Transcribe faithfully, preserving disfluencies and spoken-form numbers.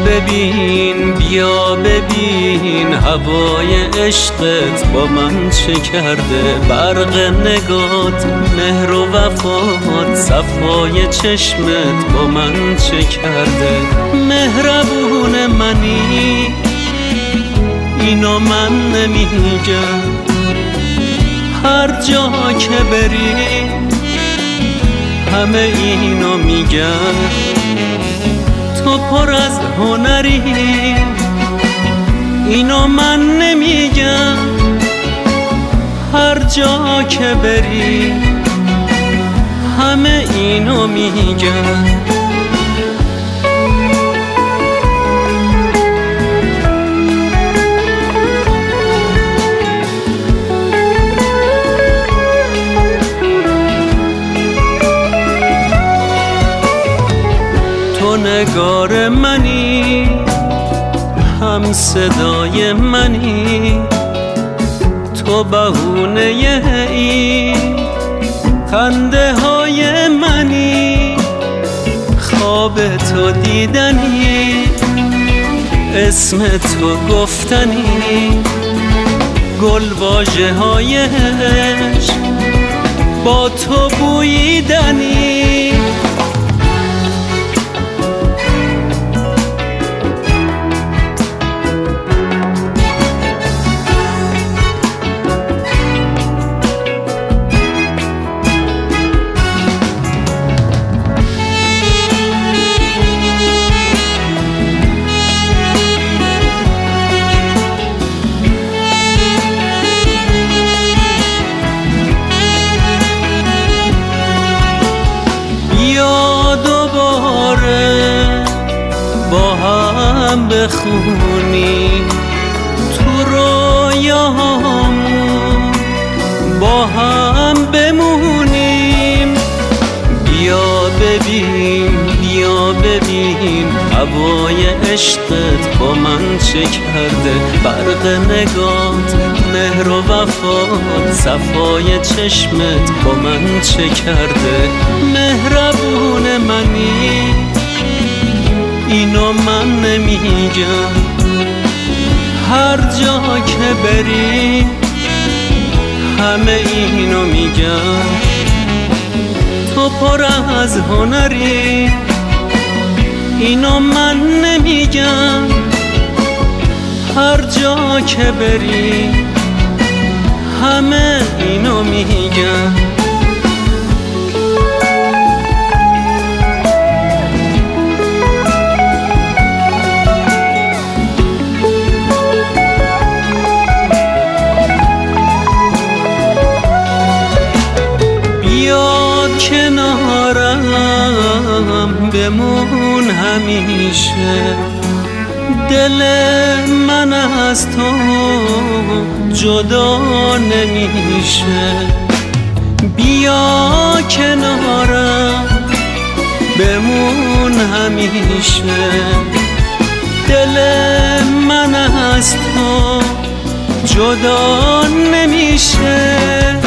ببین بیا ببین هوای عشقت با من چه کرده، برق نگات مهر و وفات صفای چشمت با من چه کرده. مهربون منی اینو من نمیگم، هر جا که بری همه اینو میگن. تو پر از هنری اینو من نمیگم، هر جا که بری همه اینو میگن. تو نگار منی، هم صدای منی، تو بهونه این خنده های منی. خواب تو دیدنی، اسم تو گفتنی، گل واژه هایش با تو بوییدنی. با هم بخونیم تو رویاهامون، با هم بمونیم. بیا ببین بیا ببین هوای عشقت با من چه کرده، برق نگات مهر و وفات صفای چشمت با من چه کرده. مهربون منی اینو من نمیگم، هر جا که بری همه اینو میگن. تو پر از هنری اینو من نمیگم، هر جا که بری همه اینو میگن. کنارم بمون همیشه، دل من از تو جدا نمیشه. بیا کنارم بمون همیشه، دل من از تو جدا نمیشه.